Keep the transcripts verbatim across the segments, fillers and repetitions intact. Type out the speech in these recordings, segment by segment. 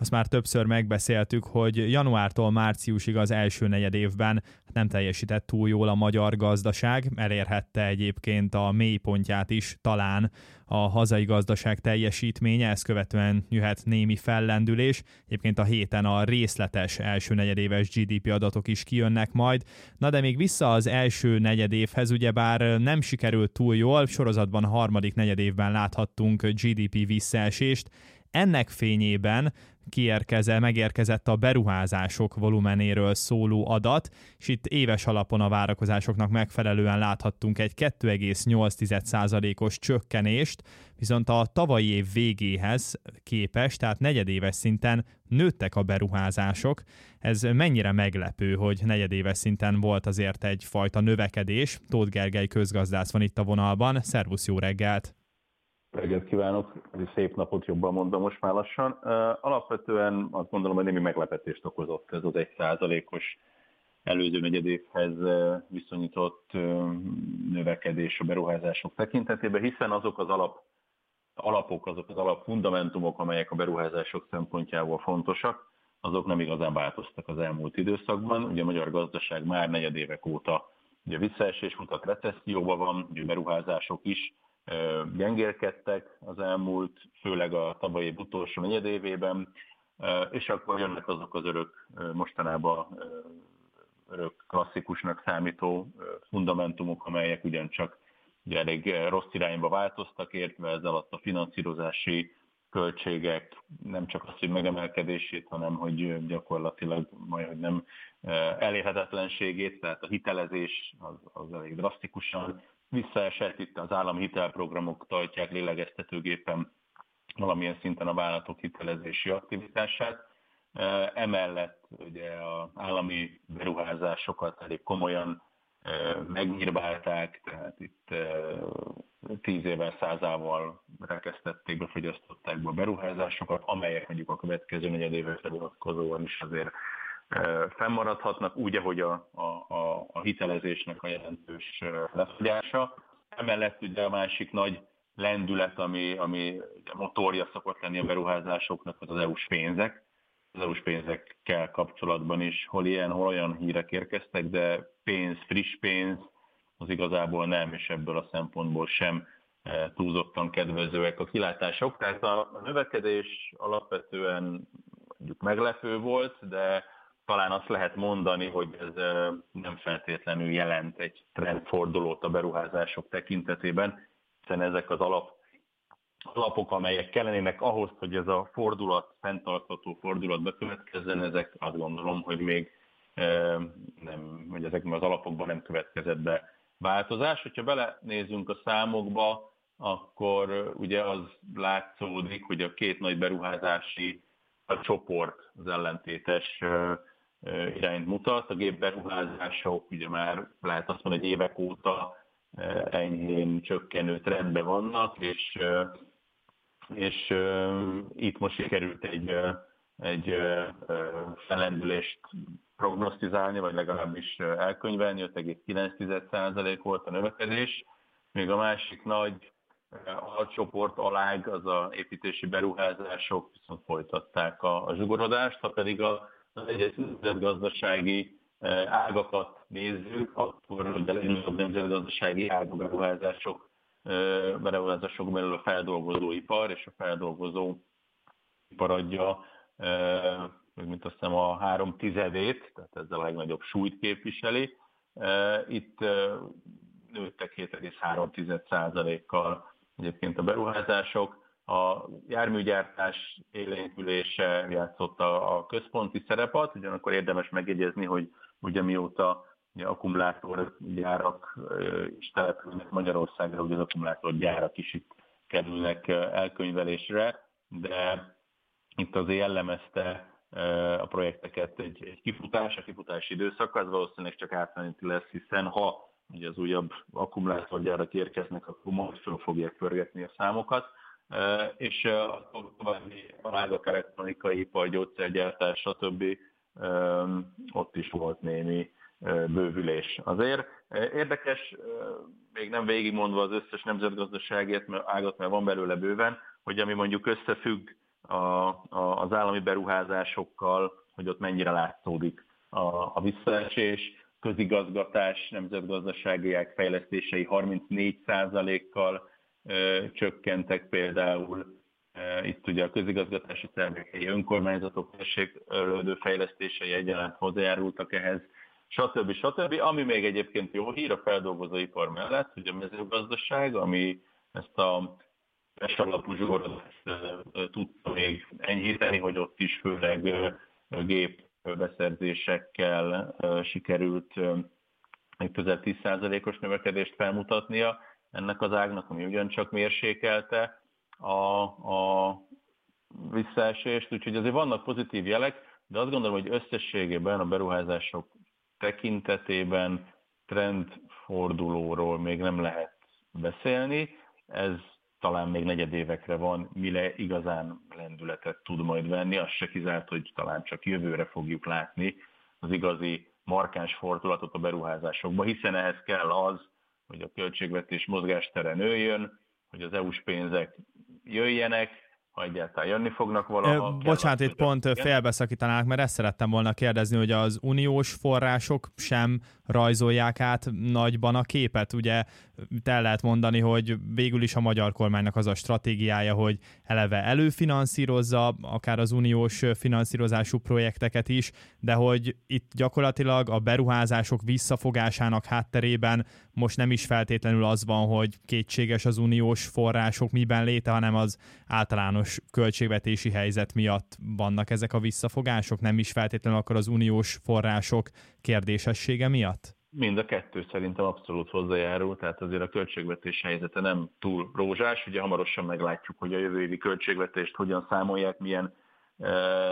azt már többször megbeszéltük, hogy januártól márciusig az első negyed évben nem teljesített túl jól a magyar gazdaság, elérhette egyébként a mélypontját is talán a hazai gazdaság teljesítménye, ezt követően jöhet némi fellendülés. Egyébként a héten a részletes első negyedéves gé dé pé adatok is kijönnek majd. Na de még vissza az első negyedévhez, ugyebár nem sikerült túl jól, sorozatban a harmadik negyedévben láthattunk gé dé pé visszaesést. Ennek fényében kiérkeze, megérkezett a beruházások volumenéről szóló adat, és itt éves alapon a várakozásoknak megfelelően láthattunk egy kettő egész nyolc százalékos csökkenést, viszont a tavalyi év végéhez képest, tehát negyedéves szinten nőttek a beruházások. Ez mennyire meglepő, hogy negyedéves szinten volt azért egyfajta növekedés. Tóth Gergely közgazdász van itt a vonalban. Szervusz, jó reggelt! Reggelt kívánok, szép napot, jobban mondom most már lassan. Alapvetően azt gondolom, hogy némi meglepetést okozott ez az egy százalékos előző negyedévhez viszonyított növekedés a beruházások tekintetében, hiszen azok az alap, alapok, azok az alapfundamentumok, amelyek a beruházások szempontjából fontosak, azok nem igazán változtak az elmúlt időszakban. Ugye a magyar gazdaság már negyedévek óta ugye visszaesés mutat, recesszióban van, ugye beruházások is gyengélkedtek az elmúlt, főleg a tavalyi év utolsó negyedévében, és akkor jönnek azok az örök, mostanában örök klasszikusnak számító fundamentumok, amelyek ugyancsak ugye elég rossz irányba változtak, értve ez alatt a finanszírozási költségek nem csak az, hogy megemelkedését, hanem hogy gyakorlatilag majd nem elérhetetlenségét, tehát a hitelezés az, az elég drasztikusan visszaesett. Itt az állami hitelprogramok tartják lélegeztetőgépen valamilyen szinten a vállalatok hitelezési aktivitását. Emellett ugye az állami beruházásokat elég komolyan megnyírbálták, tehát itt tíz évvel, százával rekesztették, befogyasztották be a beruházásokat, amelyek mondjuk a következő negyedévre vonatkozóan is azért fennmaradhatnak, úgy, ahogy a, a, a, a hitelezésnek a jelentős lefogyása. Emellett ugye a másik nagy lendület, ami, ami motorja szokott lenni a beruházásoknak, az az é u-s pénzek. Az é u-s pénzekkel kapcsolatban is hol ilyen, hol olyan hírek érkeztek, de pénz, friss pénz, az igazából nem, és ebből a szempontból sem túlzottan kedvezőek a kilátások. Tehát a növekedés alapvetően mondjuk meglepő volt, de talán azt lehet mondani, hogy ez nem feltétlenül jelent egy trendfordulót a beruházások tekintetében, hiszen ezek az alap, alapok, amelyek kellenének ahhoz, hogy ez a fordulat, fenntartható fordulat bekövetkezzen, ezek azt gondolom, hogy még nem, hogy ezekben az alapokban nem következett be változás. Hogyha belenézünk a számokba, akkor ugye az látszódik, hogy a két nagy beruházási a csoport az ellentétes irányt mutat. A gépberuházások ugye már lehet azt mondani, hogy évek óta enyhén csökkenő trendben vannak, és, és itt most sikerült egy, egy fellendülést prognosztizálni, vagy legalábbis elkönyvelni, öt egész kilenc százalék volt a növekedés, még a másik nagy alcsoport, alág, az a építési beruházások viszont folytatták a, a zsugorodást, ha pedig a az egyes nemzetgazdasági ágakat nézzük, akkor a legnagyobb nemzetgazdasági ágak beruházások, beruházások belül a feldolgozóipar és a feldolgozó ipar adja, mint azt hiszem a három tizedét, tehát ezzel a legnagyobb súlyt képviseli. Itt nőttek hét egész három százalékkal egyébként a beruházások. A járműgyártás élénkülése játszott a központi szerepet, ugyanakkor érdemes megjegyezni, hogy ugye mióta ugye, akkumulátorgyárak is települnek Magyarországra, ugye az akkumulátorgyárak is itt kerülnek elkönyvelésre, de itt azért jellemezte a projekteket egy, egy kifutás, a kifutási időszak, az valószínűleg csak átmeneti lesz, hiszen ha ugye az újabb akkumulátorgyárak érkeznek, akkor majd föl fogják pörgetni a számokat. Uh, és uh, további ágak, elektronikai ipar, gyógyszergyártás, stb. Um, ott is volt némi uh, bővülés. Azért uh, érdekes, uh, még nem végigmondva az összes nemzetgazdaságért, mert ágat, mert van belőle bőven, hogy ami mondjuk összefügg a, a, az állami beruházásokkal, hogy ott mennyire látszódik a, a visszaesés. Közigazgatás, nemzetgazdasági fejlesztései harmincnégy százalékkal ö, csökkentek például. E, itt ugye a közigazgatási szervek, helyi önkormányzatok térséglődő fejlesztései egyaránt hozzájárultak ehhez, stb. stb. Ami még egyébként jó hír a feldolgozóipar mellett, hogy a mezőgazdaság, ami ezt a alapú zsugorodást tudta még enyhíteni, hogy ott is főleg gépbeszerzésekkel sikerült közel tíz százalékos növekedést felmutatnia ennek az ágnak, ami ugyancsak mérsékelte a, a visszaesést. Úgyhogy azért vannak pozitív jelek, de azt gondolom, hogy összességében a beruházások tekintetében trendfordulóról még nem lehet beszélni. Ez talán még negyedévekre van, mire igazán lendületet tud majd venni. Az se kizárt, hogy talán csak jövőre fogjuk látni az igazi markáns fordulatot a beruházásokba, hiszen ehhez kell az, hogy a költségvetés mozgástere nőjön, hogy az é u-s pénzek jöjjenek, ha egyáltalán jönni fognak valaha. Bocsánat, itt pont félbeszakítanák, mert ezt szerettem volna kérdezni, hogy az uniós források sem rajzolják át nagyban a képet. Ugye el lehet mondani, hogy végül is a magyar kormánynak az a stratégiája, hogy eleve előfinanszírozza akár az uniós finanszírozású projekteket is, de hogy itt gyakorlatilag a beruházások visszafogásának hátterében most nem is feltétlenül az van, hogy kétséges az uniós források miben léte, hanem az általános költségvetési helyzet miatt vannak ezek a visszafogások, nem is feltétlenül akkor az uniós források kérdésessége miatt? Mind a kettő szerintem abszolút hozzájárul, tehát azért a költségvetés helyzete nem túl rózsás. Ugye hamarosan meglátjuk, hogy a jövő évi költségvetést hogyan számolják, milyen, e,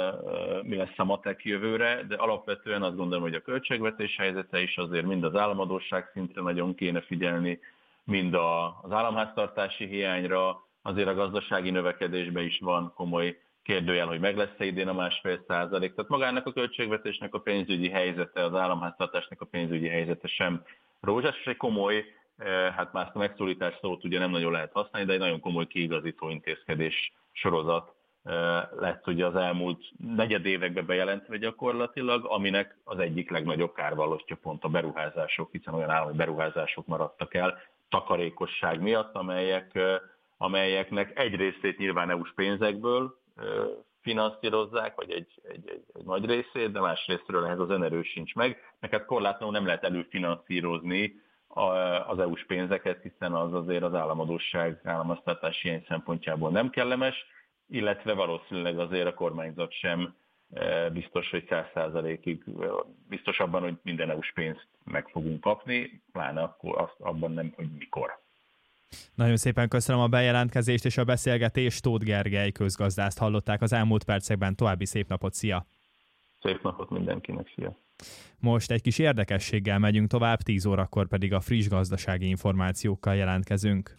mi lesz a matek jövőre, de alapvetően azt gondolom, hogy a költségvetés helyzete is azért mind az államadósság szintre nagyon kéne figyelni, mind a, az államháztartási hiányra, azért a gazdasági növekedésben is van komoly kérdőjel, hogy meg lesz-e idén a másfél százalék. Tehát magának a költségvetésnek a pénzügyi helyzete, az államháztartásnak a pénzügyi helyzete sem rózsás, és egy komoly, hát már ezt a megszólítás szót ugye nem nagyon lehet használni, de egy nagyon komoly kiigazító intézkedés sorozat lett ugye az elmúlt negyed években bejelentve gyakorlatilag, aminek az egyik legnagyobb kárvallottja pont a beruházások, hiszen olyan állami beruházások maradtak el takarékosság miatt, amelyek, amelyeknek egy részét nyilván é u-s pénzekből finanszírozzák, vagy egy, egy, egy, egy nagy részét, de más részről ehhez az önerő sincs meg. Meg hát korlátlanul nem lehet előfinanszírozni az é u-s pénzeket, hiszen az azért az államadósság, államháztartási hiány szempontjából nem kellemes, illetve valószínűleg azért a kormányzat sem biztos, hogy száz százalékig biztos abban, hogy minden é u-s pénzt meg fogunk kapni, pláne akkor azt, abban nem, hogy mikor. Nagyon szépen köszönöm a bejelentkezést és a beszélgetést. Tóth Gergely közgazdászt hallották az elmúlt percekben. További szép napot, szia! Szép napot mindenkinek, szia! Most egy kis érdekességgel megyünk tovább, tíz órakor pedig a friss gazdasági információkkal jelentkezünk.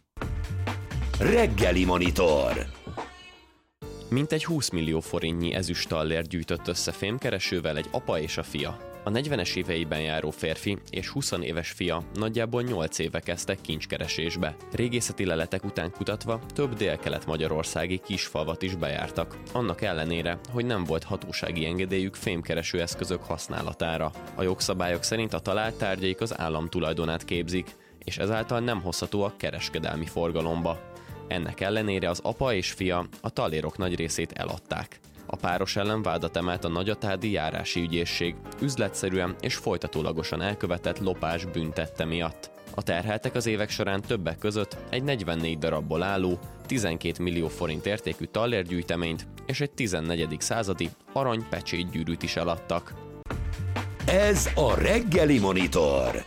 Reggeli Monitor. Mintegy húsz millió forintnyi ezüst tallért gyűjtött össze fémkeresővel egy apa és a fia. A negyvenes éveiben járó férfi és húsz éves fia nagyjából nyolc éve kezdtek kincskeresésbe. Régészeti leletek után kutatva több délkelet-magyarországi kisfalvat is bejártak, annak ellenére, hogy nem volt hatósági engedélyük fémkereső eszközök használatára. A jogszabályok szerint a talált tárgyaik az állam tulajdonát képzik, és ezáltal nem hozhatóak kereskedelmi forgalomba. Ennek ellenére az apa és fia a tallérok nagy részét eladták. A páros ellen vádat emelt a nagyatádi járási ügyészség, üzletszerűen és folytatólagosan elkövetett lopás büntette miatt. A terheltek az évek során többek között egy negyvennégy darabból álló, tizenkét millió forint értékű tallérgyűjteményt és egy tizennegyedik századi arany pecsétgyűrűt is eladtak. Ez a Reggeli Monitor.